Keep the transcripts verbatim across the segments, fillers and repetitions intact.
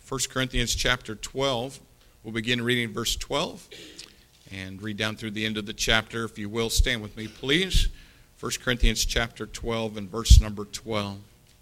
First Corinthians chapter twelve. We'll begin reading verse twelve and read down through the end of the chapter. If you will, stand with me, please. First Corinthians chapter twelve and verse number twelve.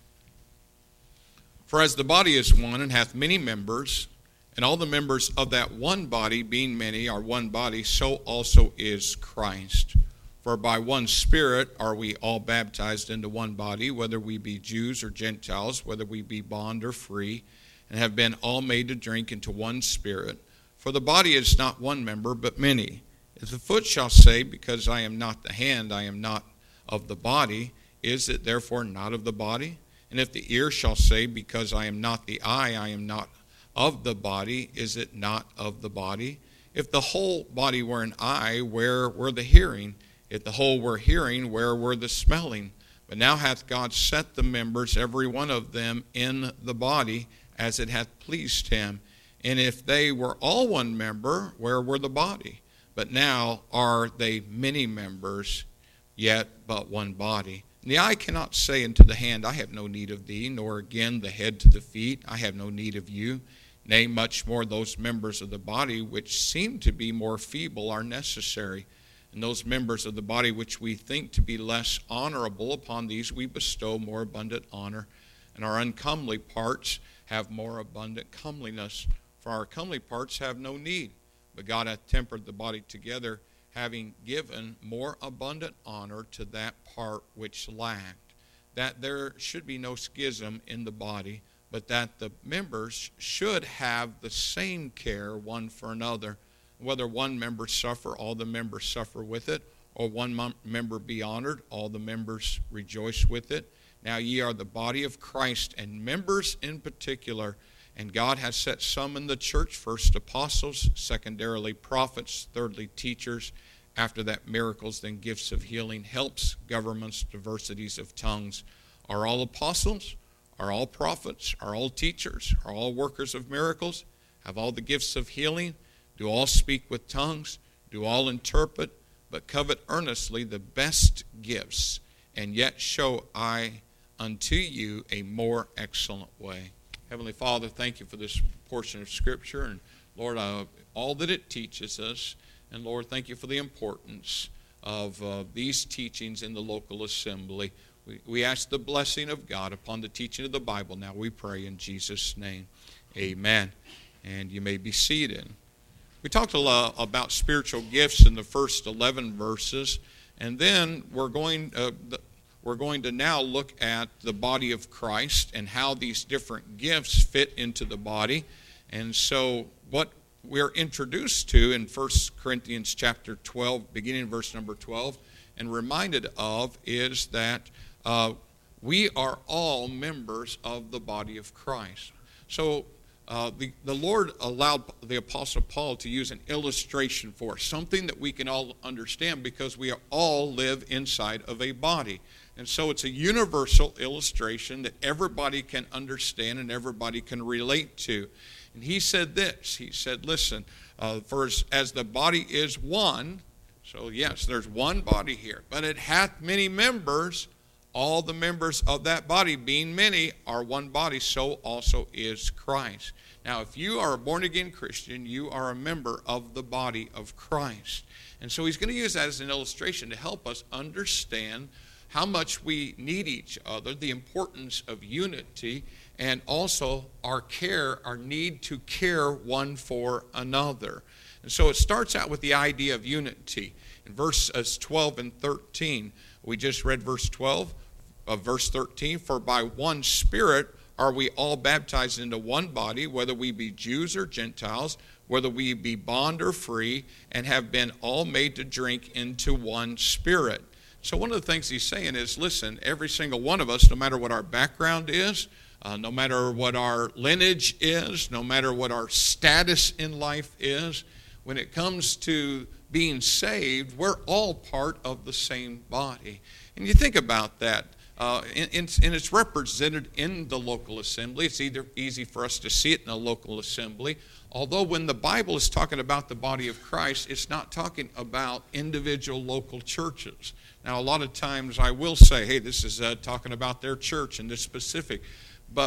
For as the body is one and hath many members, and all the members of that one body, being many, are one body, so also is Christ. For by one Spirit are we all baptized into one body, whether we be Jews or Gentiles, whether we be bond or free, and have been all made to drink into one Spirit. For the body is not one member, but many. If the foot shall say, because I am not the hand, I am not of the body, is it therefore not of the body? And if the ear shall say, because I am not the eye, I am not of the body, is it not of the body? If the whole body were an eye, where were the hearing? If the whole were hearing, where were the smelling? But now hath God set the members, every one of them, in the body, as it hath pleased him. And if they were all one member, where were the body? But now are they many members, yet but one body. And the eye cannot say unto the hand, I have no need of thee, nor again the head to the feet, I have no need of you. Nay, much more those members of the body which seem to be more feeble are necessary. And those members of the body which we think to be less honorable, upon these we bestow more abundant honor. And our uncomely parts have more abundant comeliness. For our comely parts have no need. But God hath tempered the body together, having given more abundant honor to that part which lacked, that there should be no schism in the body, but that the members should have the same care one for another. Whether one member suffer, all the members suffer with it, or one member be honored, all the members rejoice with it. Now ye are the body of Christ, and members in particular. And God has set some in the church, first apostles, secondarily prophets, thirdly teachers, after that miracles, then gifts of healing, helps, governments, diversities of tongues. Are all apostles? Are all prophets? Are all teachers? Are all workers of miracles? Have all the gifts of healing? Do all speak with tongues? Do all interpret? But covet earnestly the best gifts, and yet show I unto you a more excellent way. Heavenly Father, thank you for this portion of Scripture, and Lord, uh, all that it teaches us. And Lord, thank you for the importance of uh, these teachings in the local assembly. We, we ask the blessing of God upon the teaching of the Bible. Now we pray in Jesus' name. Amen. And you may be seated. We talked a lot about spiritual gifts in the first eleven verses, and then we're going uh, the, we're going to now look at the body of Christ and how these different gifts fit into the body. And so what we're introduced to in First Corinthians chapter twelve, beginning in verse number twelve, and reminded of is that uh, we are all members of the body of Christ. So uh, the, the Lord allowed the Apostle Paul to use an illustration for us, something that we can all understand because we all live inside of a body. And so it's a universal illustration that everybody can understand and everybody can relate to. And he said this, he said, listen, uh, for as, as the body is one, so yes, there's one body here, but it hath many members, all the members of that body, being many, are one body, so also is Christ. Now, if you are a born-again Christian, you are a member of the body of Christ. And so he's going to use that as an illustration to help us understand how much we need each other, the importance of unity, and also our care, our need to care one for another. And so it starts out with the idea of unity. In verses twelve and thirteen, we just read verse twelve of verse thirteen, for by one Spirit are we all baptized into one body, whether we be Jews or Gentiles, whether we be bond or free, and have been all made to drink into one Spirit. So one of the things he's saying is, listen, every single one of us, no matter what our background is, uh, no matter what our lineage is, no matter what our status in life is, when it comes to being saved, we're all part of the same body. And you think about that. Uh, and, and it's represented in the local assembly. It's either easy for us to see it in a local assembly. Although when the Bible is talking about the body of Christ, it's not talking about individual local churches. Now, a lot of times I will say, hey, this is uh, talking about their church and this specific. But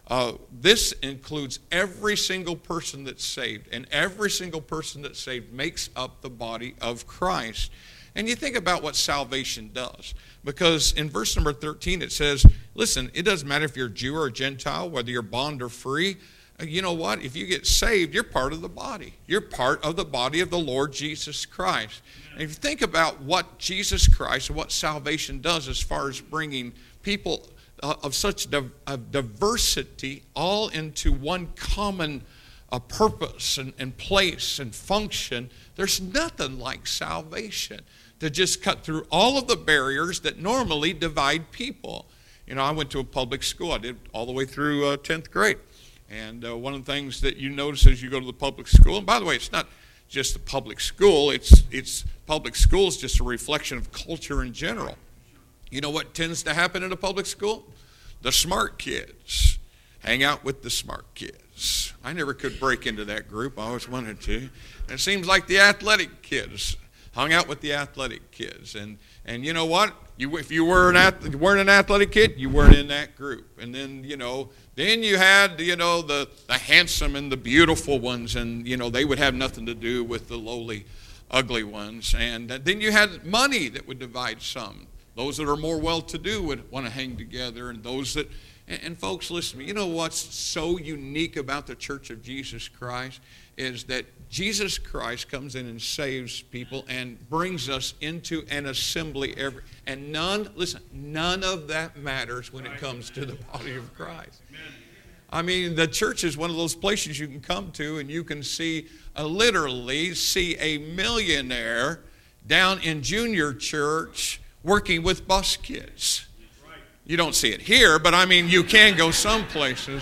Uh, this includes every single person that's saved, and every single person that's saved makes up the body of Christ. And you think about what salvation does, because in verse number thirteen it says, listen, it doesn't matter if you're a Jew or a Gentile, whether you're bond or free. You know what? If you get saved, you're part of the body. You're part of the body of the Lord Jesus Christ. And if you think about what Jesus Christ and what salvation does as far as bringing people uh, of such div- of diversity all into one common uh, purpose and, and place and function, there's nothing like salvation to just cut through all of the barriers that normally divide people. You know, I went to a public school. I did all the way through uh, tenth grade. And uh, one of the things that you notice as you go to the public school, and by the way, it's not just the public school, it's it's public school is just a reflection of culture in general. You know what tends to happen in a public school? The smart kids hang out with the smart kids. I never could break into that group. I always wanted to. And it seems like the athletic kids hung out with the athletic kids. And and you know what? You, if you were an ath- weren't an athletic kid, you weren't in that group. And then, you know, then you had, you know, the, the handsome and the beautiful ones, and, you know, they would have nothing to do with the lowly, ugly ones. And then you had money that would divide some. Those that are more well-to-do would want to hang together, and those that, and, and folks, listen to me, you know what's so unique about the Church of Jesus Christ is that Jesus Christ comes in and saves people and brings us into an assembly every, and none, listen, none of that matters when it comes to the body of Christ. I mean, the church is one of those places you can come to and you can see, uh, literally see a millionaire down in junior church working with bus kids. You don't see it here, but I mean, you can go some places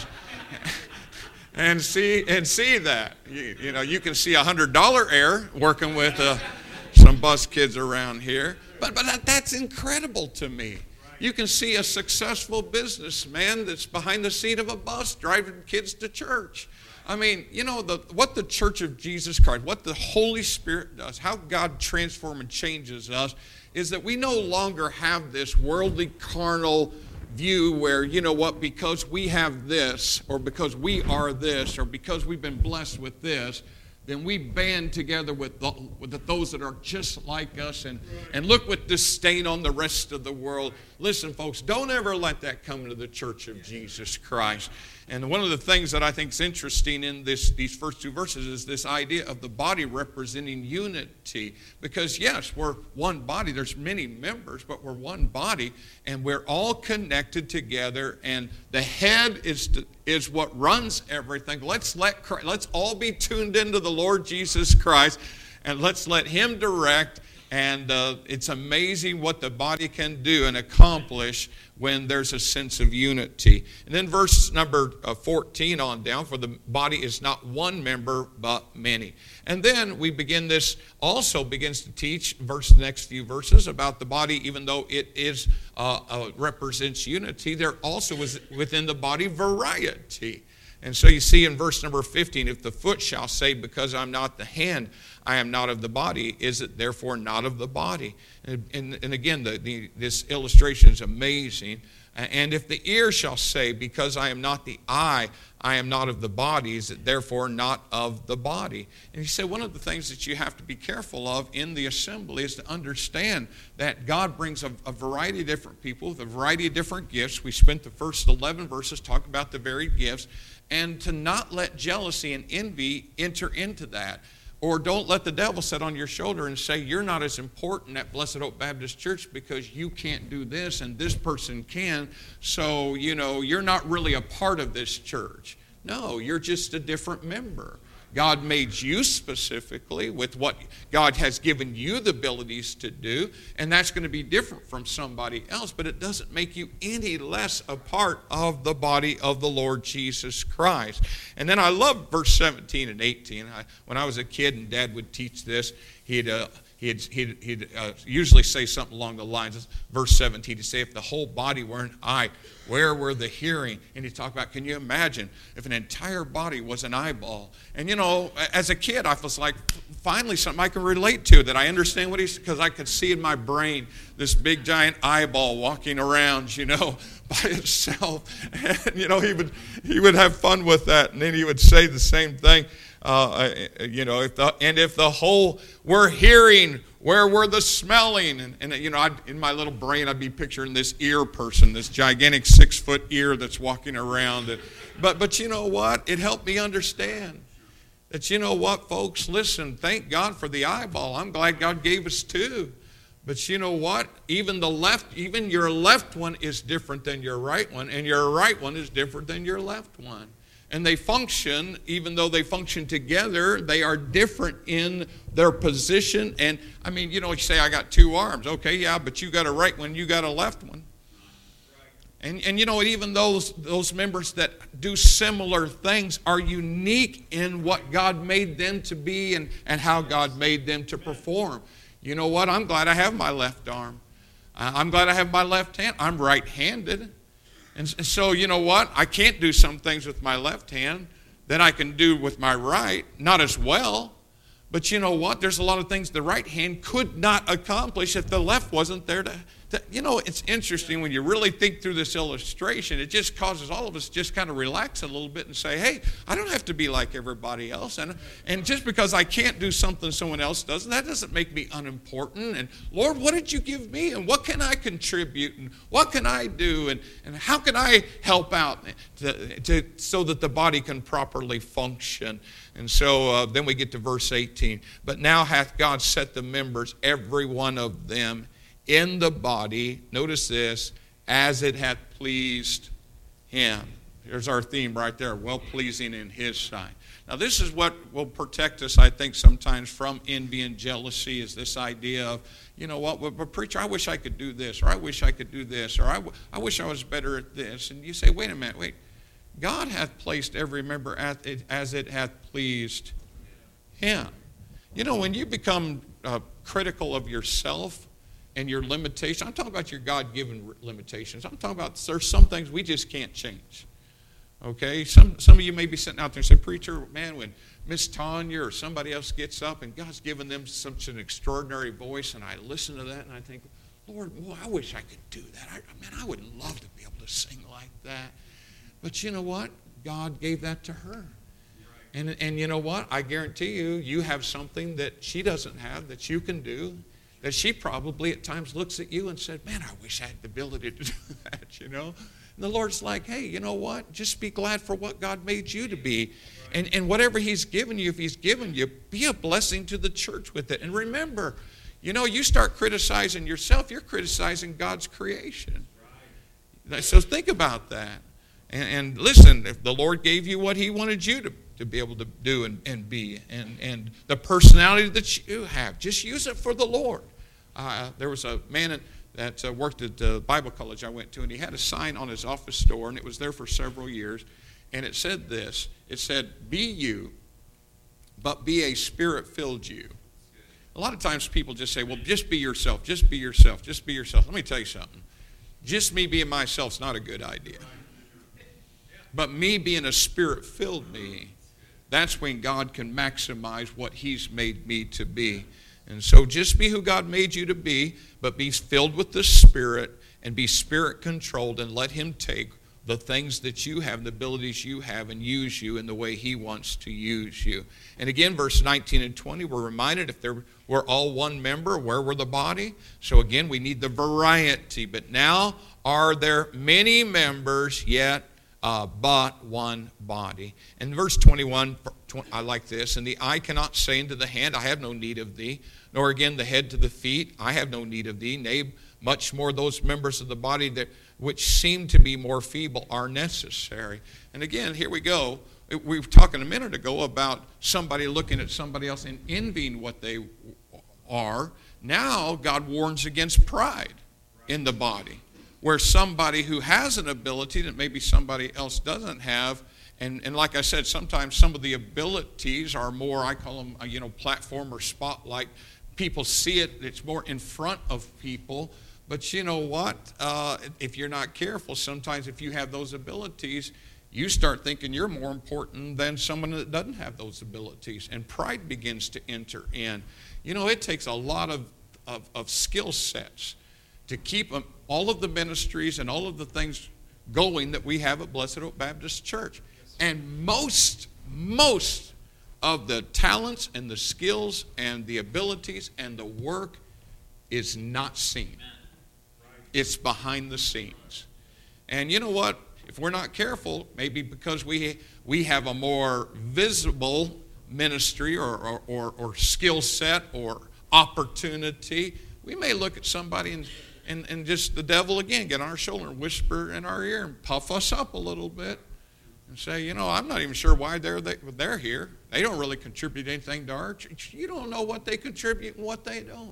and see and see that. You, you know, you can see a hundred dollar heir working with uh, some bus kids around here. But but that, that's incredible to me. You can see a successful businessman that's behind the seat of a bus driving kids to church. I mean, you know, the, what the Church of Jesus Christ, what the Holy Spirit does, how God transforms and changes us, is that we no longer have this worldly, carnal view where, you know what, because we have this, or because we are this, or because we've been blessed with this, then we band together with, the, with the, those that are just like us and, and look with disdain on the rest of the world. Listen, folks, don't ever let that come to the Church of Jesus Christ. And one of the things that I think is interesting in this, these first two verses is this idea of the body representing unity. Because yes, we're one body. There's many members, but we're one body, and we're all connected together. And the head is to, is what runs everything. Let's let Christ, let's all be tuned into the Lord Jesus Christ, and let's let Him direct. And uh, it's amazing what the body can do and accomplish when there's a sense of unity. And then verse number uh, fourteen on down, for the body is not one member but many. And then we begin this, also begins to teach, verse the next few verses, about the body, even though it is uh, uh, represents unity, there also is within the body variety. And so you see in verse number fifteen, if the foot shall say, because I'm not the hand, I am not of the body, is it therefore not of the body? And, and, and again, the, the, this illustration is amazing. And if the ear shall say, because I am not the eye, I am not of the body, is it therefore not of the body? And he said one of the things that you have to be careful of in the assembly is to understand that God brings a, a variety of different people with a variety of different gifts. We spent the first eleven verses talking about the varied gifts, and to not let jealousy and envy enter into that. Or don't let the devil sit on your shoulder and say, you're not as important at Blessed Hope Baptist Church because you can't do this and this person can, so, you know, you're not really a part of this church. No, you're just a different member. God made you specifically with what God has given you the abilities to do, and that's going to be different from somebody else, but it doesn't make you any less a part of the body of the Lord Jesus Christ. And then I love verse seventeen and eighteen. I, when I was a kid and Dad would teach this, he'd uh, he'd, he'd, he'd uh, usually say something along the lines of verse seventeen, to say, if the whole body were an eye, Where were the hearing? And he talked about, can you imagine if an entire body was an eyeball? And, you know, as a kid, I was like, finally something I can relate to, that I understand what he's, because I could see in my brain this big giant eyeball walking around, you know, by itself. And, you know, he would, he would have fun with that. And then he would say the same thing. Uh, you know, if the, and if the whole were hearing, where were the smelling? And, and you know, I'd, in my little brain, I'd be picturing this ear person, this gigantic six-foot ear that's walking around. And, but, but you know what? It helped me understand that, you know what, folks, listen, thank God for the eyeball. I'm glad God gave us two. But you know what? Even the left, even your left one is different than your right one, and your right one is different than your left one. And they function, even though they function together, they are different in their position. And, I mean, you know, you say, I got two arms. Okay, yeah, but you got a right one, you got a left one. And, and you know, even those, those members that do similar things are unique in what God made them to be and, and how God made them to perform. You know what? I'm glad I have my left arm. I'm glad I have my left hand. I'm right-handed. And so, you know what? I can't do some things with my left hand that I can do with my right, not as well. But you know what? There's a lot of things the right hand could not accomplish if the left wasn't there to, to you know, it's interesting when you really think through this illustration. It just causes all of us just kind of relax a little bit and say, hey, I don't have to be like everybody else. And, and just because I can't do something someone else does, that doesn't make me unimportant. And Lord, what did you give me? And what can I contribute? And what can I do? And, and how can I help out to, to, so that the body can properly function? And so uh, then we get to verse eighteen. But now hath God set the members, every one of them, in the body, notice this, as it hath pleased him. There's our theme right there, well-pleasing in his sight. Now this is what will protect us, I think, sometimes from envy and jealousy, is this idea of, you know what, well, but preacher, I wish I could do this, or I wish I could do this, or I, w- I wish I was better at this. And you say, wait a minute, wait. God hath placed every member as it hath pleased him. You know, when you become uh, critical of yourself and your limitations, I'm talking about your God-given limitations. I'm talking about there's some things we just can't change. Okay? Some some of you may be sitting out there and say, preacher, man, when Miss Tanya or somebody else gets up and God's given them such an extraordinary voice, and I listen to that and I think, Lord, boy, I wish I could do that. I, man, I would love to be able to sing like that. But you know what? God gave that to her. And, and you know what? I guarantee you, you have something that she doesn't have that you can do, that she probably at times looks at you and said, man, I wish I had the ability to do that, you know? And the Lord's like, hey, you know what? Just be glad for what God made you to be. And, and whatever he's given you, if he's given you, be a blessing to the church with it. And remember, you know, you start criticizing yourself, you're criticizing God's creation. So think about that. And, and listen, if the Lord gave you what he wanted you to, to be able to do and, and be, and, and the personality that you have, just use it for the Lord. Uh, there was a man in, that uh, worked at the Bible college I went to, and he had a sign on his office door, and it was there for several years, and it said this. It said, be you, but be a spirit-filled you. A lot of times people just say, well, just be yourself, just be yourself, just be yourself. Let me tell you something. Just me being myself is not a good idea. But me being a spirit-filled me, that's when God can maximize what he's made me to be. And so just be who God made you to be, but be filled with the Spirit and be Spirit-controlled, and let him take the things that you have, the abilities you have, and use you in the way he wants to use you. And again, verse nineteen and twenty, we're reminded if there were all one member, where were the body? So again, we need the variety. But now are there many members, yet Uh, but one body. And verse twenty-one, I like this. And the eye cannot say unto the hand, I have no need of thee. Nor again the head to the feet, I have no need of thee. Nay, much more those members of the body that which seem to be more feeble are necessary. And again, here we go. We were talking a minute ago about somebody looking at somebody else and envying what they are. Now God warns against pride in the body, where somebody who has an ability that maybe somebody else doesn't have, and, and like I said, sometimes some of the abilities are more, I call them, you know, platform or spotlight. People see it, it's more in front of people. But you know what? Uh, if you're not careful, sometimes if you have those abilities, you start thinking you're more important than someone that doesn't have those abilities. And pride begins to enter in. You know, it takes a lot of, of, of skill sets to keep um, all of the ministries and all of the things going that we have at Blessed Hope Baptist Church. And most, most of the talents and the skills and the abilities and the work is not seen. It's behind the scenes. And you know what? If we're not careful, maybe because we we have a more visible ministry or, or, or, or skill set or opportunity, we may look at somebody and, and, and just the devil again get on our shoulder and whisper in our ear and puff us up a little bit and say, you know, I'm not even sure why they're, they, they're here. They don't really contribute anything to our church. You don't know what they contribute and what they don't.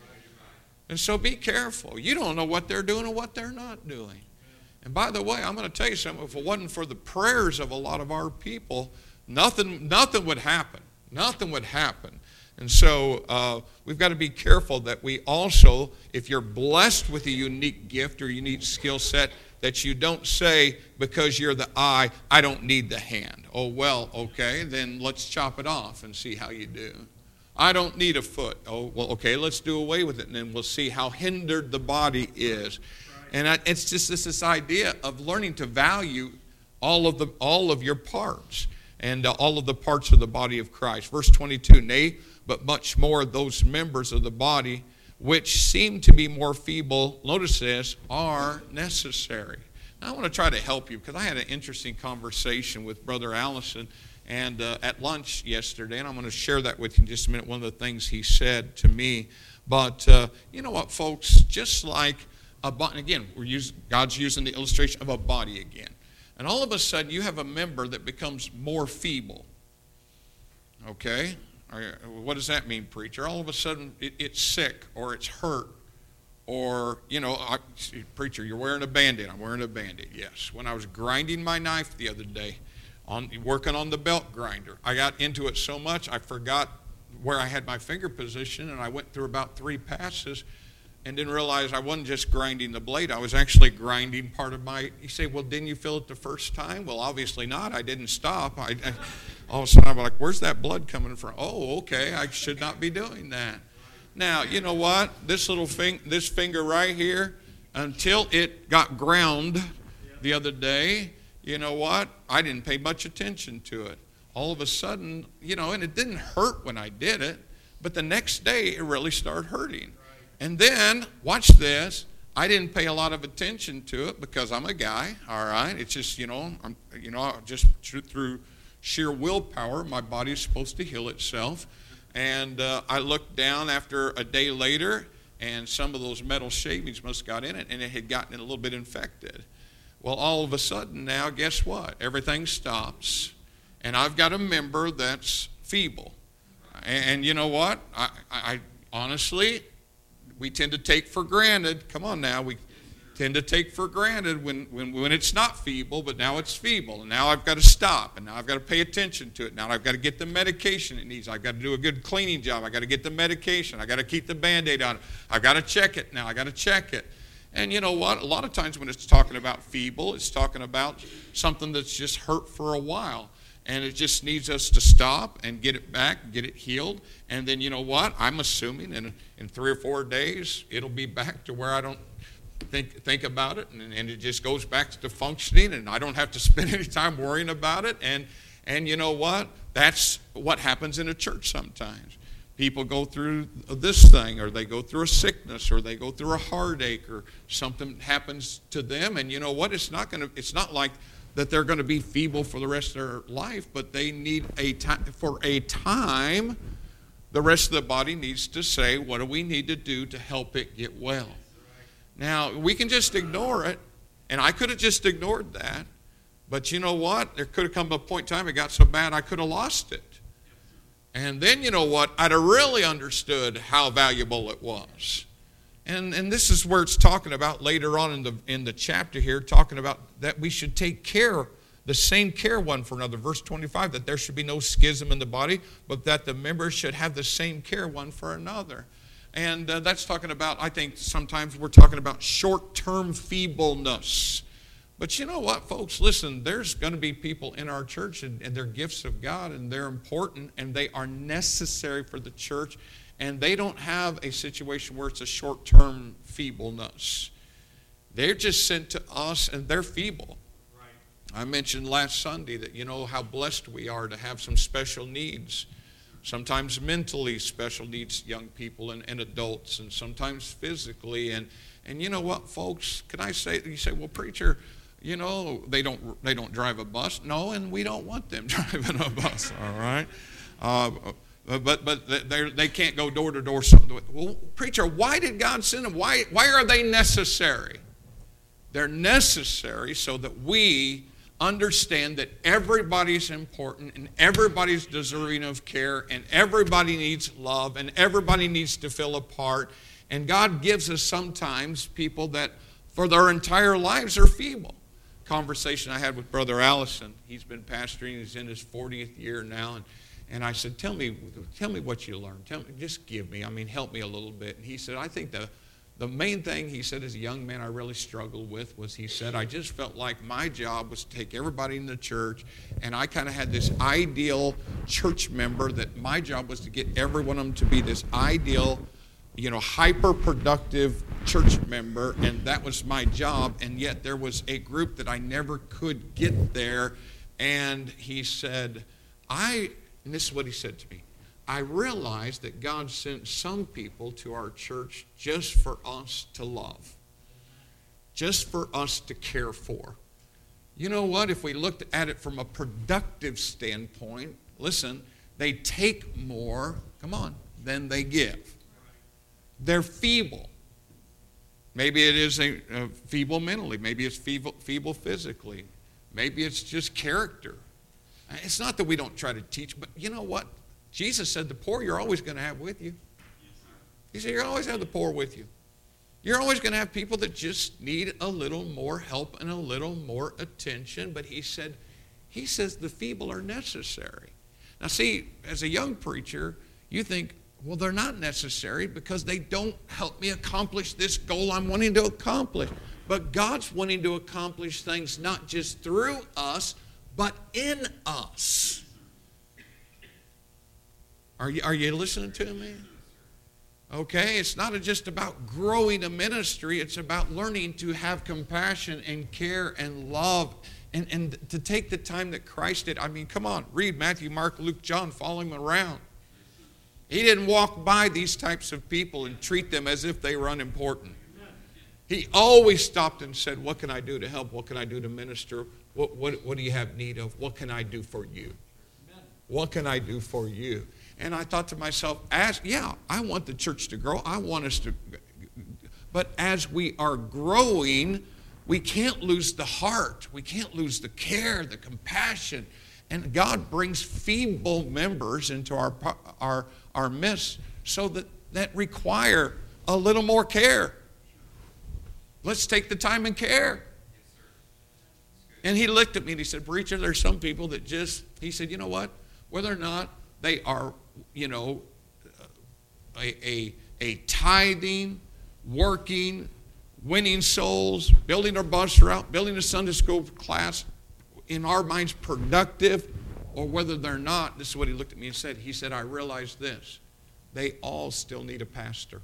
And so be careful. You don't know what they're doing and what they're not doing. And by the way, I'm going to tell you something. If it wasn't for the prayers of a lot of our people, nothing, nothing would happen. Nothing would happen. And so uh, we've got to be careful that we also, if you're blessed with a unique gift or unique skill set, that you don't say, because you're the eye, I don't need the hand. Oh, well, okay, then let's chop it off and see how you do. I don't need a foot. Oh, well, okay, let's do away with it, and then we'll see how hindered the body is. And I, it's just this, this idea of learning to value all of the all of your parts and uh, all of the parts of the body of Christ. Verse twenty-two, nay, but much more those members of the body which seem to be more feeble, notice this, are necessary. Now, I want to try to help you because I had an interesting conversation with Brother Allison and uh, at lunch yesterday, and I'm going to share that with you in just a minute, one of the things he said to me. But uh, you know what, folks, just like a body, again, we're using, God's using the illustration of a body again. And all of a sudden, you have a member that becomes more feeble. Okay? What does that mean, preacher? All of a sudden, it, it's sick or it's hurt. Or, you know, I, preacher, you're wearing a Band-Aid. I'm wearing a Band-Aid, yes. When I was grinding my knife the other day, on working on the belt grinder, I got into it so much, I forgot where I had my finger position, and I went through about three passes and didn't realize I wasn't just grinding the blade. I was actually grinding part of my, you say, well, didn't you feel it the first time? Well, obviously not. I didn't stop. I, I, all of a sudden, I'm like, where's that blood coming from? Oh, okay, I should not be doing that. Now, you know what? This little thing, this finger right here, until it got ground the other day, you know what? I didn't pay much attention to it. All of a sudden, you know, and it didn't hurt when I did it, but the next day it really started hurting. And then, watch this, I didn't pay a lot of attention to it because I'm a guy, all right? It's just, you know, I'm, you know, just through sheer willpower, my body is supposed to heal itself. And uh, I looked down after a day later, and some of those metal shavings must have got in it, and it had gotten a little bit infected. Well, all of a sudden now, guess what? Everything stops, and I've got a member that's feeble. And, and you know what? I, I honestly... We tend to take for granted, come on now, we tend to take for granted when, when, when it's not feeble, but now it's feeble. And now I've got to stop, and now I've got to pay attention to it. Now I've got to get the medication it needs. I've got to do a good cleaning job. I've got to get the medication. I've got to keep the Band-Aid on it. I've got to check it now. I've got to check it. And you know what? A lot of times when it's talking about feeble, it's talking about something that's just hurt for a while. And it just needs us to stop and get it back, get it healed. And then you know what? I'm assuming in in three or four days, it'll be back to where I don't think think about it. And, and it just goes back to functioning, and I don't have to spend any time worrying about it. And, and you know what? That's what happens in a church sometimes. People go through this thing, or they go through a sickness, or they go through a heartache, or something happens to them. And you know what? It's not going to. It's not like that they're going to be feeble for the rest of their life, but they need a time, for a time, the rest of the body needs to say, what do we need to do to help it get well? Now, we can just ignore it, and I could have just ignored that, but you know what? There could have come a point in time it got so bad I could have lost it. And then, you know what? I'd have really understood how valuable it was. And, and this is where it's talking about later on in the in the chapter here, talking about that we should take care, the same care one for another. Verse twenty-five, that there should be no schism in the body, but that the members should have the same care one for another. And uh, that's talking about, I think sometimes we're talking about short-term feebleness. But you know what, folks? Listen, there's going to be people in our church, and, and they're gifts of God, and they're important, and they are necessary for the church. And they don't have a situation where it's a short-term feebleness. They're just sent to us, and they're feeble. Right. I mentioned last Sunday that, you know, how blessed we are to have some special needs. Sometimes mentally special needs, young people and, and adults, and sometimes physically. And, and you know what, folks? Can I say, you say, well, preacher, you know, they don't they don't drive a bus. No, and we don't want them driving a bus, all right? Uh, but but they they can't go door to door. Well, preacher, why did God send them? Why why are they necessary? They're necessary so that we understand that everybody's important and everybody's deserving of care and everybody needs love and everybody needs to feel a part. And God gives us sometimes people that for their entire lives are feeble. Conversation I had with Brother Allison. He's been pastoring. He's in his fortieth year now. And, and I said, tell me, tell me what you learned. Tell me, just give me. I mean, help me a little bit. And he said, I think the The main thing, he said, as a young man, I really struggled with was, he said, I just felt like my job was to take everybody in the church, and I kind of had this ideal church member that my job was to get every one of them to be this ideal, you know, hyper-productive church member, and that was my job, and yet there was a group that I never could get there, and he said, I, and this is what he said to me, I realized that God sent some people to our church just for us to love, just for us to care for. You know what? If we looked at it from a productive standpoint, listen, they take more, come on, than they give. They're feeble. Maybe it is a, a feeble mentally. Maybe it's feeble, feeble physically. Maybe it's just character. It's not that we don't try to teach, but you know what? Jesus said the poor you're always going to have with you. He said you're always have the poor with you. You're always going to have people that just need a little more help and a little more attention. But he said, he says the feeble are necessary. Now see, as a young preacher, you think, well, they're not necessary because they don't help me accomplish this goal I'm wanting to accomplish. But God's wanting to accomplish things not just through us, but in us. Are you, are you listening to me? Okay, it's not just about growing a ministry. It's about learning to have compassion and care and love and, and to take the time that Christ did. I mean, come on, read Matthew, Mark, Luke, John, follow him around. He didn't walk by these types of people and treat them as if they were unimportant. He always stopped and said, what can I do to help? What can I do to minister? What, what, what do you have need of? What can I do for you? What can I do for you? And I thought to myself, as yeah, I want the church to grow. I want us to, but as we are growing, we can't lose the heart. We can't lose the care, the compassion. And God brings feeble members into our our our midst so that that require a little more care. Let's take the time and care. And he looked at me and he said, preacher, there's some people that just, he said, you know what? Whether or not they are, you know, a, a, a tithing, working, winning souls, building our bus route, building a Sunday school class, in our minds productive, or whether they're not, this is what he looked at me and said. He said, I realize this. They all still need a pastor.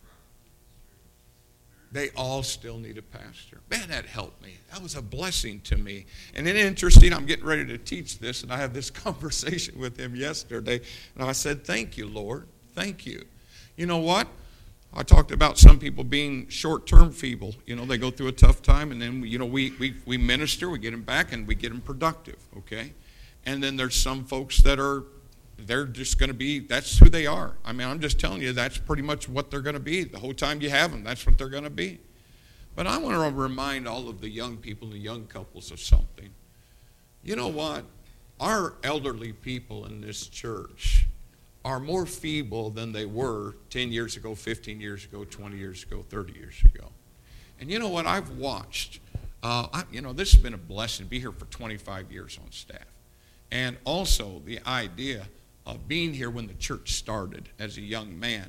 They all still need a pastor. Man, that helped me. That was a blessing to me. And then interesting, I'm getting ready to teach this, and I had this conversation with him yesterday. And I said, thank you, Lord. Thank you. You know what? I talked about some people being short-term feeble. You know, they go through a tough time, and then, you know, we, we, we minister, we get them back, and we get them productive, okay? And then there's some folks that are, they're just going to be, that's who they are. I mean, I'm just telling you, that's pretty much what they're going to be. The whole time you have them, that's what they're going to be. But I want to remind all of the young people, the young couples of something. You know what? Our elderly people in this church are more feeble than they were ten years ago, fifteen years ago, twenty years ago, thirty years ago. And you know what? I've watched, uh, I, you know, this has been a blessing to be here for twenty-five years on staff. And also the idea of being here when the church started as a young man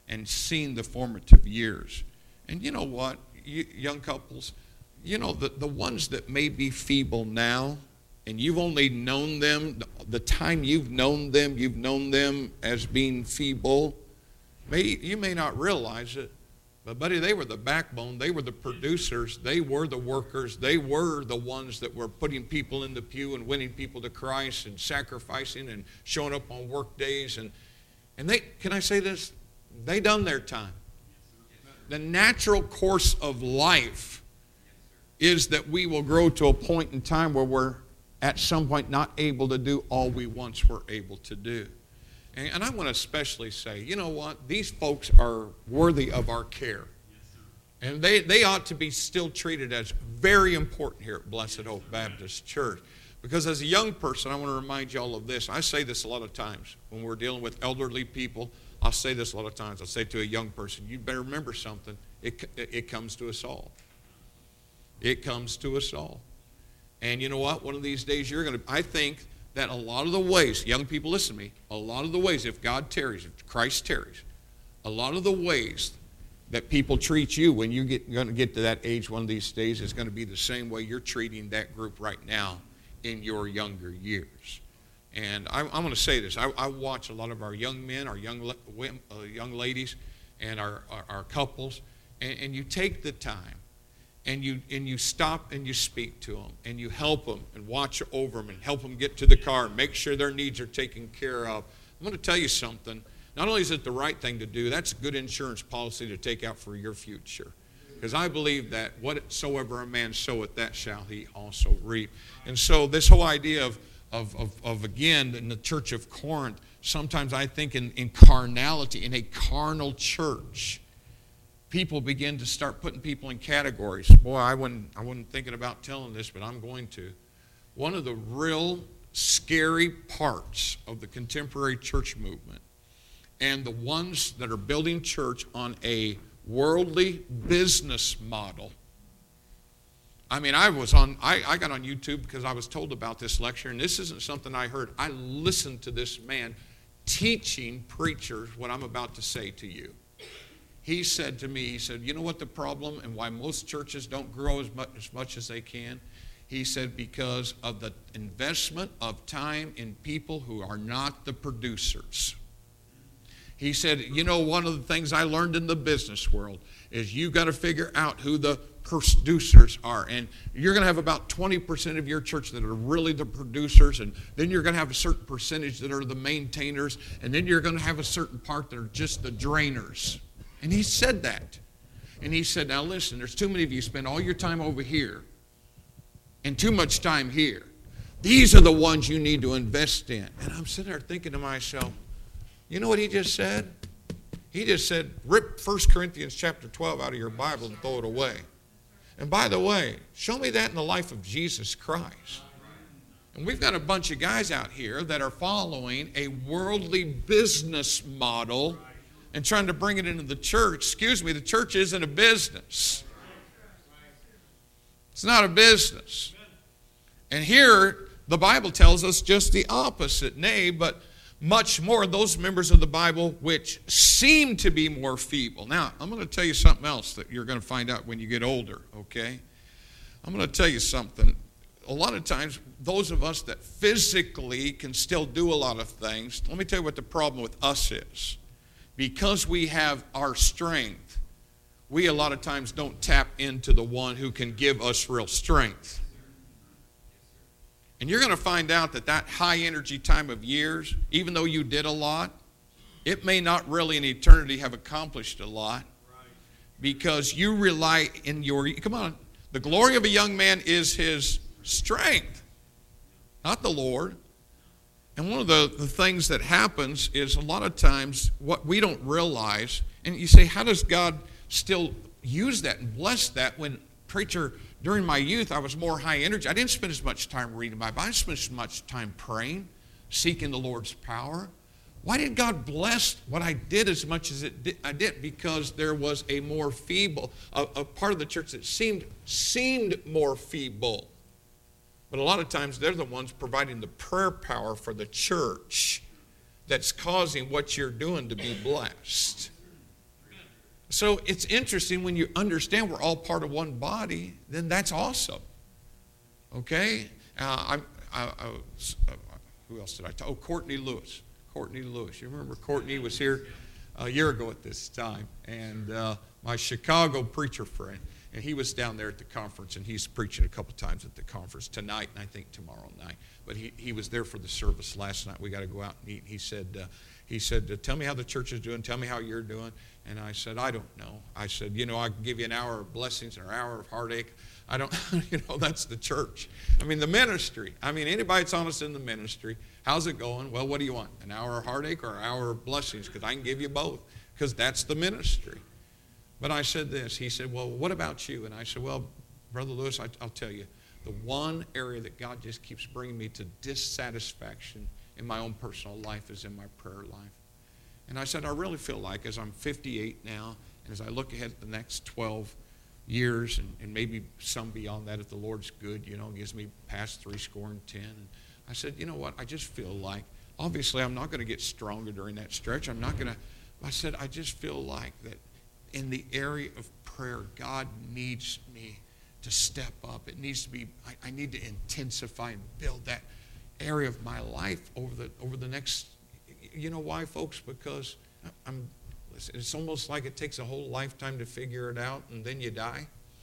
and seen the formative years. And you know what, you, young couples, you know, the, the ones that may be feeble now, and you've only known them, the time you've known them, you've known them as being feeble, may, you may not realize it, but buddy, they were the backbone, they were the producers, they were the workers, they were the ones that were putting people in the pew and winning people to Christ and sacrificing and showing up on work days. And, and they, can I say this? They done their time. The natural course of life is that we will grow to a point in time where we're at some point not able to do all we once were able to do. And, and I want to especially say, you know what? These folks are worthy of our care. And they, they ought to be still treated as very important here at Blessed Hope Baptist Church. Because as a young person, I want to remind you all of this. I say this a lot of times when we're dealing with elderly people. I'll say this a lot of times. I'll say to a young person, you better remember something. It, it, it comes to us all. It comes to us all. And you know what? One of these days you're going to, I think that a lot of the ways, young people listen to me, a lot of the ways, if God tarries, if Christ tarries, a lot of the ways that people treat you when you get going to get to that age one of these days is going to be the same way you're treating that group right now in your younger years. And I, I'm going to say this. I, I watch a lot of our young men, our young uh, young ladies, and our, our, our couples, and, and you take the time, and you and you stop and you speak to them, and you help them and watch over them and help them get to the car and make sure their needs are taken care of. I'm going to tell you something. Not only is it the right thing to do, that's a good insurance policy to take out for your future. Because I believe that whatsoever a man soweth, that shall he also reap. And so this whole idea of Of, of, of, again, in the church of Corinth, sometimes I think in, in carnality, in a carnal church, people begin to start putting people in categories. Boy, I wasn't, I wasn't thinking about telling this, but I'm going to. One of the real scary parts of the contemporary church movement, and the ones that are building church on a worldly business model. I mean, I was on, I, I got on YouTube because I was told about this lecture, and this isn't something I heard. I listened to this man teaching preachers what I'm about to say to you. He said to me, he said, you know what the problem and why most churches don't grow as much, as much as they can? He said, because of the investment of time in people who are not the producers. He said, you know, one of the things I learned in the business world is you got to figure out who the producers are. And you're going to have about twenty percent of your church that are really the producers, and then you're going to have a certain percentage that are the maintainers, and then you're going to have a certain part that are just the drainers. And he said that. And he said, now listen, there's too many of you spend all your time over here and too much time here. These are the ones you need to invest in. And I'm sitting there thinking to myself, you know what he just said? He just said, rip First Corinthians chapter twelve out of your Bible and throw it away. And by the way, show me that in the life of Jesus Christ. And we've got a bunch of guys out here that are following a worldly business model and trying to bring it into the church. Excuse me, the church isn't a business. It's not a business. And here, the Bible tells us just the opposite. Nay, but much more those members of the Bible which seem to be more feeble. Now, I'm going to tell you something else that you're going to find out when you get older, okay? I'm going to tell you something. A lot of times, those of us that physically can still do a lot of things, let me tell you what the problem with us is. Because we have our strength, we a lot of times don't tap into the one who can give us real strength. And you're going to find out that that high energy time of years, even though you did a lot, it may not really in eternity have accomplished a lot because you rely in your, come on, the glory of a young man is his strength, not the Lord. And one of the, the things that happens is a lot of times what we don't realize, and you say, how does God still use that and bless that when, preacher, during my youth, I was more high energy. I didn't spend as much time reading my Bible. I didn't spend as much time praying, seeking the Lord's power. Why did God bless what I did as much as it did, I did? Because there was a more feeble, a, a part of the church that seemed, seemed more feeble. But a lot of times they're the ones providing the prayer power for the church that's causing what you're doing to be blessed. So it's interesting when you understand we're all part of one body, then that's awesome. Okay? Uh, I, I, I was, uh, who else did I talk? Oh, Courtney Lewis. Courtney Lewis. You remember Courtney was here a year ago at this time. And uh, my Chicago preacher friend, and he was down there at the conference, and he's preaching a couple times at the conference tonight, and I think tomorrow night. But he, he was there for the service last night. We got to go out and eat. He said, uh, he said, tell me how the church is doing. Tell me how you're doing. And I said, I don't know. I said, you know, I can give you an hour of blessings and an hour of heartache. I don't, you know, that's the church. I mean, the ministry. I mean, anybody that's honest in the ministry, how's it going? Well, what do you want? An hour of heartache or an hour of blessings? Because I can give you both, because that's the ministry. But I said this. He said, well, what about you? And I said, well, Brother Lewis, I, I'll tell you, the one area that God just keeps bringing me to dissatisfaction in my own personal life is in my prayer life. And I said, I really feel like as I'm fifty-eight now, and as I look ahead at the next twelve years, and, and maybe some beyond that if the Lord's good, you know, gives me past three score and ten. And I said, you know what, I just feel like, obviously I'm not going to get stronger during that stretch. I'm not going to, I said, I just feel like that in the area of prayer, God needs me to step up. It needs to be, I, I need to intensify and build that area of my life over the over the next, you know why, folks? Because I'm, it's almost like it takes a whole lifetime to figure it out, and then you die.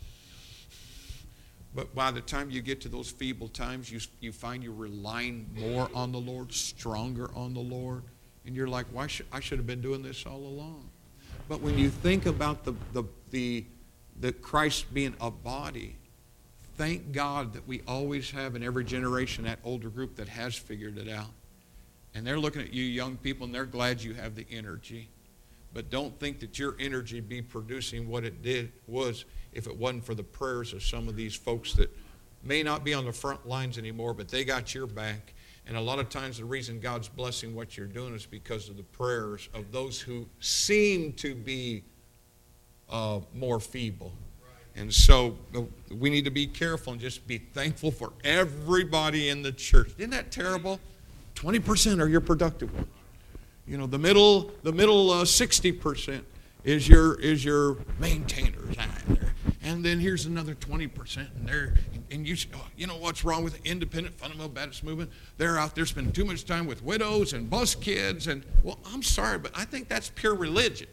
But by the time you get to those feeble times, you, you find you're relying more on the Lord, stronger on the Lord, and you're like, why should I should have been doing this all along? But when you think about the the the, the Christ being a body, thank God that we always have in every generation that older group that has figured it out. And they're looking at you young people, and they're glad you have the energy. But don't think that your energy be producing what it did was if it wasn't for the prayers of some of these folks that may not be on the front lines anymore, but they got your back. And a lot of times the reason God's blessing what you're doing is because of the prayers of those who seem to be uh, more feeble. And so we need to be careful and just be thankful for everybody in the church. Isn't that terrible? twenty percent are your productive ones. You know, the middle, the middle uh, sixty percent is your is your maintainers. And then here's another twenty percent, and they're and you you know what's wrong with the independent fundamental Baptist movement? They're out there spending too much time with widows and bus kids, and well, I'm sorry, but I think that's pure religion.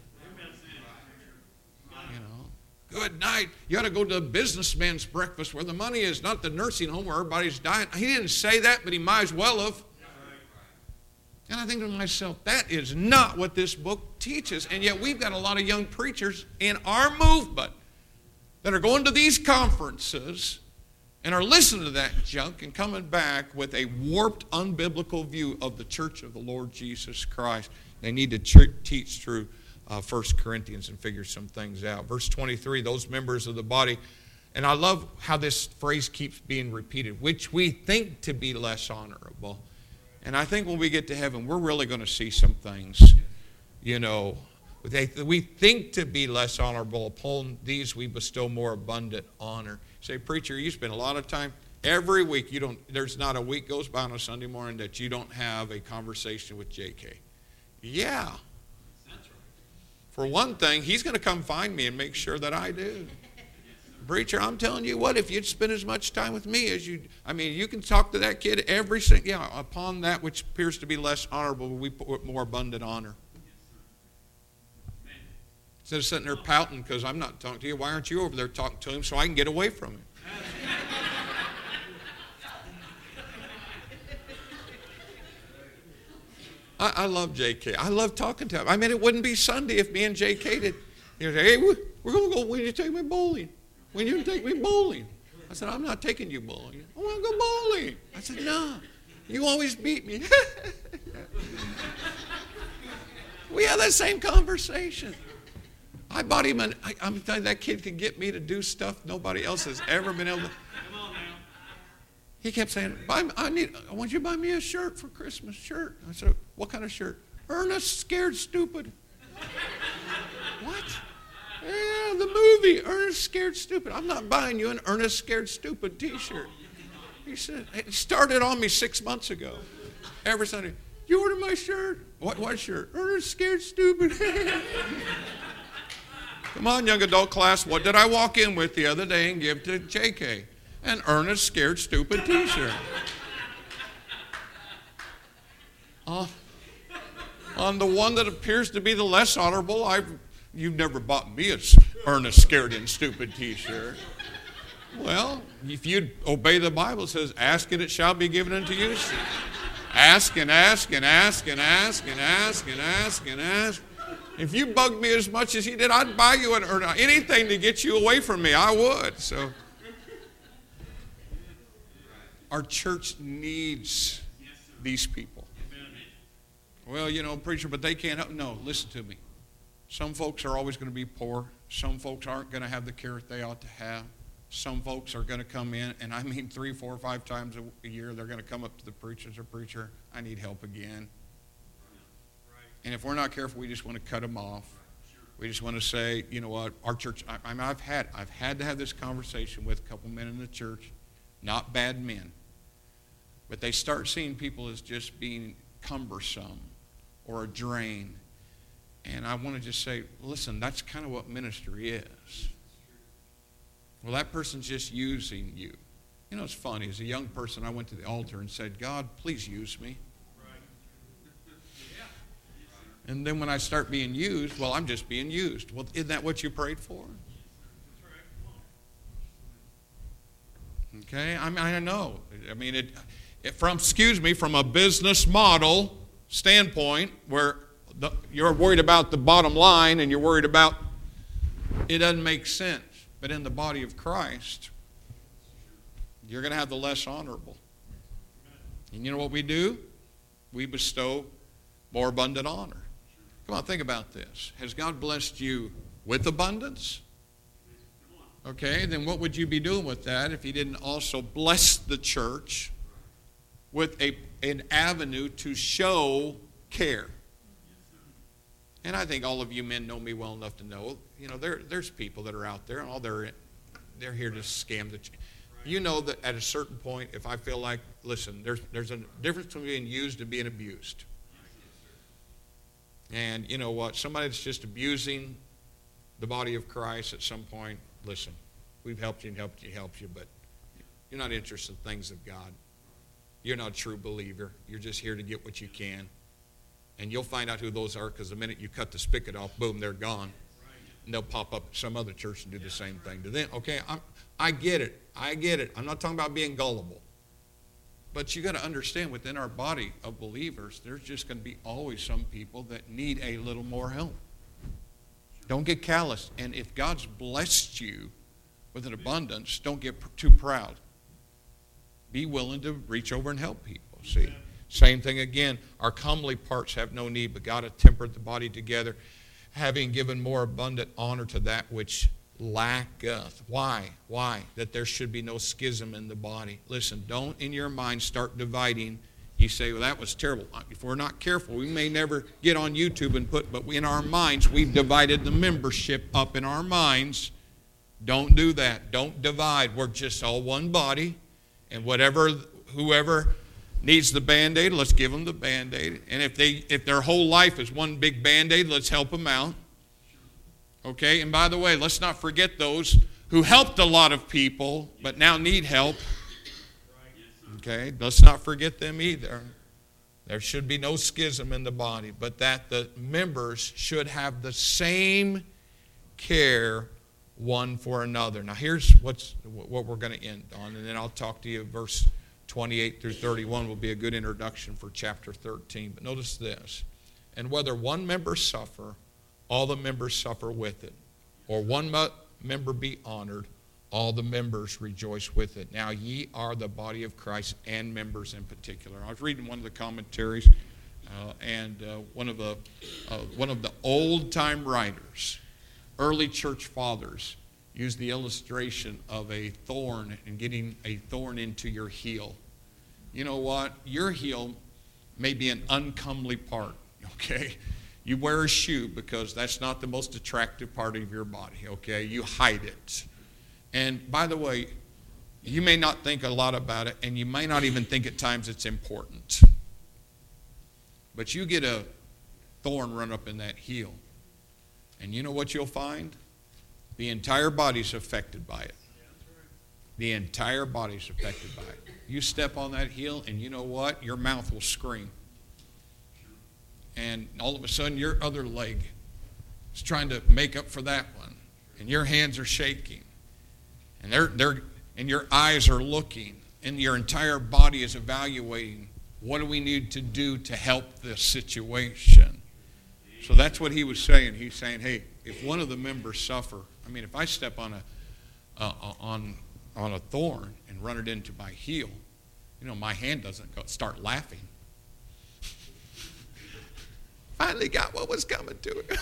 You know, good night. You ought to go to a businessman's breakfast where the money is, not the nursing home where everybody's dying. He didn't say that, but he might as well have. And I think to myself, that is not what this book teaches. And yet we've got a lot of young preachers in our movement that are going to these conferences and are listening to that junk and coming back with a warped, unbiblical view of the church of the Lord Jesus Christ. They need to ch- teach through uh, First Corinthians and figure some things out. Verse twenty-three, those members of the body, and I love how this phrase keeps being repeated, which we think to be less honorable. And I think when we get to heaven, we're really going to see some things, you know, they, we think to be less honorable. Upon these we bestow more abundant honor. Say, preacher, you spend a lot of time every week. You don't. There's not a week goes by on a Sunday morning that you don't have a conversation with J K. Yeah. That's right. For one thing, he's going to come find me and make sure that I do. Preacher, I'm telling you what, if you'd spend as much time with me as you, I mean, you can talk to that kid every single, yeah, upon that which appears to be less honorable, we put more abundant honor. Instead of sitting there pouting because I'm not talking to you, why aren't you over there talking to him so I can get away from him? I, I love J K. I love talking to him. I mean, it wouldn't be Sunday if me and J K did. He'd say, hey, we're going to go, when you take me bowling? When you take me bowling? I said, I'm not taking you bowling. I want to go bowling. I said, no, you always beat me. We had that same conversation. I bought him an, I, I'm telling you, that kid could get me to do stuff nobody else has ever been able to. He kept saying, buy, I need, I want you to buy me a shirt for Christmas, shirt. I said, what kind of shirt? Ernest Scared Stupid. What? Yeah, the movie, Ernest Scared Stupid. I'm not buying you an Ernest Scared Stupid t-shirt. He said, it started on me six months ago. Every Sunday, you order my shirt? What, what shirt? Ernest Scared Stupid. Come on, young adult class, what did I walk in with the other day and give to J K? An Ernest Scared Stupid t-shirt. Uh, on the one that appears to be the less honorable, I've, you've never bought me an Ernest Scared and Stupid t-shirt. Well, if you obey the Bible, it says, ask and it shall be given unto you. Ask and ask and ask and ask and ask and ask and ask. If you bugged me as much as he did, I'd buy you an, or anything to get you away from me. I would. So, our church needs these people. Well, you know, preacher, but they can't help. No, listen to me. Some folks are always going to be poor. Some folks aren't going to have the care that they ought to have. Some folks are going to come in, and I mean three, four, five times a year, they're going to come up to the preacher and say, preacher, I need help again. And if we're not careful, we just want to cut them off. We just want to say, you know what, our church, I, I mean, I've had, I've had to have this conversation with a couple men in the church, not bad men, but they start seeing people as just being cumbersome or a drain. And I want to just say, listen, that's kind of what ministry is. Well, that person's just using you. You know, it's funny. As a young person, I went to the altar and said, God, please use me. And then when I start being used, well, I'm just being used. Well, isn't that what you prayed for? Okay, I mean, I know. I mean, it, it from, excuse me, from a business model standpoint where the, you're worried about the bottom line and you're worried about, it doesn't make sense. But in the body of Christ, you're going to have the less honorable. And you know what we do? We bestow more abundant honor. Come on, think about this. Has God blessed you with abundance? Okay, then what would you be doing with that if He didn't also bless the church with a, an avenue to show care? And I think all of you men know me well enough to know, you know, there there's people that are out there, and all they're they're here to scam the. You know that at a certain point, if I feel like, listen, there's there's a difference between being used and being abused. And you know what? Somebody that's just abusing the body of Christ at some point, listen, we've helped you and helped you, helped you, but you're not interested in things of God. You're not a true believer. You're just here to get what you can. And you'll find out who those are because the minute you cut the spigot off, boom, they're gone. And they'll pop up at some other church and do the same thing to them. Okay, I'm, I get it. I get it. I'm not talking about being gullible. But you got to understand within our body of believers, there's just going to be always some people that need a little more help. Don't get callous. And if God's blessed you with an abundance, don't get too proud. Be willing to reach over and help people. See? Same thing again. Our comely parts have no need, but God hath tempered the body together, having given more abundant honor to that which lacketh. Why? Why? That there should be no schism in the body. Listen, don't in your mind start dividing. You say, well, that was terrible. If we're not careful, we may never get on YouTube and put, but in our minds, we've divided the membership up in our minds. Don't do that. Don't divide. We're just all one body, and whatever, whoever needs the Band-Aid, let's give them the Band-Aid. And if they, if their whole life is one big Band-Aid, let's help them out. Okay, and by the way, let's not forget those who helped a lot of people but now need help. Okay, let's not forget them either. There should be no schism in the body, but that the members should have the same care one for another. Now here's what's what we're going to end on, and then I'll talk to you verse twenty-eight through thirty-one will be a good introduction for chapter thirteen. But notice this. And whether one member suffer, all the members suffer with it. Or one member be honored, all the members rejoice with it. Now ye are the body of Christ, and members in particular. I was reading one of the commentaries, uh, and uh, one of the uh, one of the old-time writers, early church fathers, used the illustration of a thorn and getting a thorn into your heel. You know what? Your heel may be an uncomely part, okay? You wear a shoe because that's not the most attractive part of your body, okay? You hide it. And by the way, you may not think a lot about it, and you may not even think at times it's important. But you get a thorn run up in that heel, and you know what you'll find? The entire body's affected by it. The entire body's affected by it. You step on that heel, and you know what? Your mouth will scream. And all of a sudden, your other leg is trying to make up for that one. And your hands are shaking. And they're, they're, and your eyes are looking. And your entire body is evaluating, what do we need to do to help this situation? So that's what he was saying. He's saying, hey, if one of the members suffer, I mean, if I step on a, uh, on, on a thorn and run it into my heel, you know, my hand doesn't go, start laughing. Finally got what was coming to it.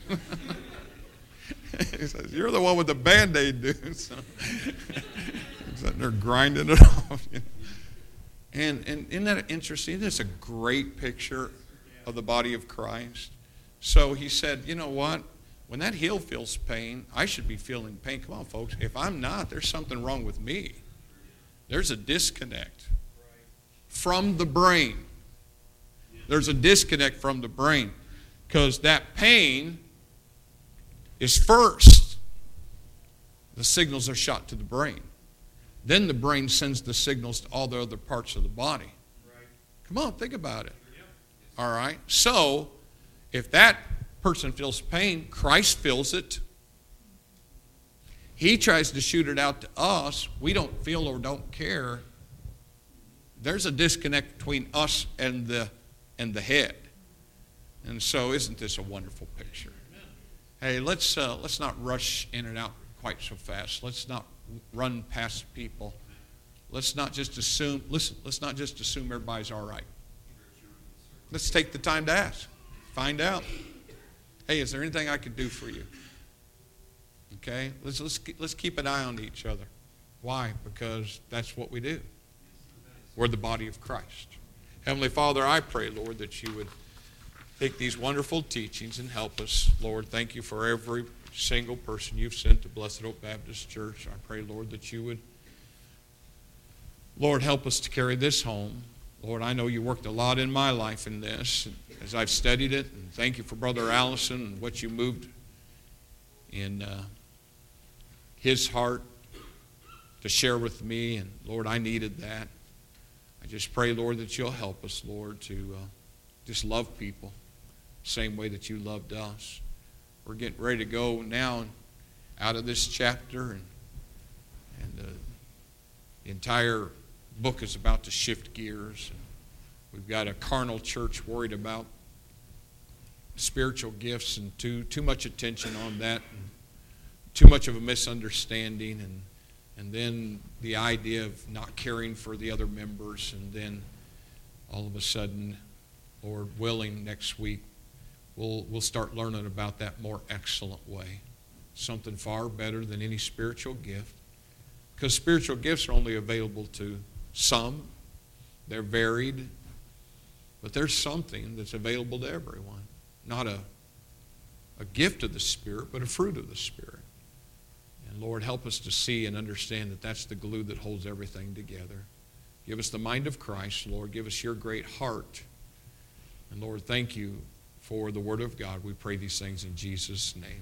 He says, you're the one with the Band-Aid, dude. So, he's sitting there grinding it off. You know? And, and isn't that interesting? It's a great picture of the body of Christ. So he said, you know what? When that heel feels pain, I should be feeling pain. Come on, folks. If I'm not, there's something wrong with me. There's a disconnect from the brain. There's a disconnect from the brain. Because that pain is first. The signals are shot to the brain. Then the brain sends the signals to all the other parts of the body. Come on, think about it. All right? So, if that person feels pain, Christ feels it. He tries to shoot it out to us. We don't feel or don't care. There's a disconnect between us and the and the head. And so, isn't this a wonderful picture? Hey, let's uh, let's not rush in and out quite so fast. Let's not run past people. Let's not just assume. Listen. Let's not just assume everybody's all right. Let's take the time to ask. Find out. Hey, is there anything I could do for you? Okay. Let's let's let's keep an eye on each other. Why? Because that's what we do. We're the body of Christ. Heavenly Father, I pray, Lord, that you would take these wonderful teachings and help us. Lord, thank you for every single person you've sent to Blessed Hope Baptist Church. I pray, Lord, that you would, Lord, help us to carry this home. Lord, I know you worked a lot in my life in this as I've studied it. And thank you for Brother Allison and what you moved in uh, his heart to share with me. And, Lord, I needed that. I just pray, Lord, that you'll help us, Lord, to uh, just love people the same way that you loved us. We're getting ready to go now out of this chapter, and, and uh, the entire book is about to shift gears. We've got a carnal church worried about spiritual gifts and too too much attention on that, and too much of a misunderstanding, and and then the idea of not caring for the other members, and then all of a sudden, Lord willing, next week we'll we'll start learning about that more excellent way, something far better than any spiritual gift, because spiritual gifts are only available to some. They're varied, but there's something that's available to everyone. Not a, a gift of the Spirit, but a fruit of the Spirit. And Lord, help us to see and understand that that's the glue that holds everything together. Give us the mind of Christ, Lord. Give us your great heart. And Lord, thank you for the Word of God. We pray these things in Jesus' name.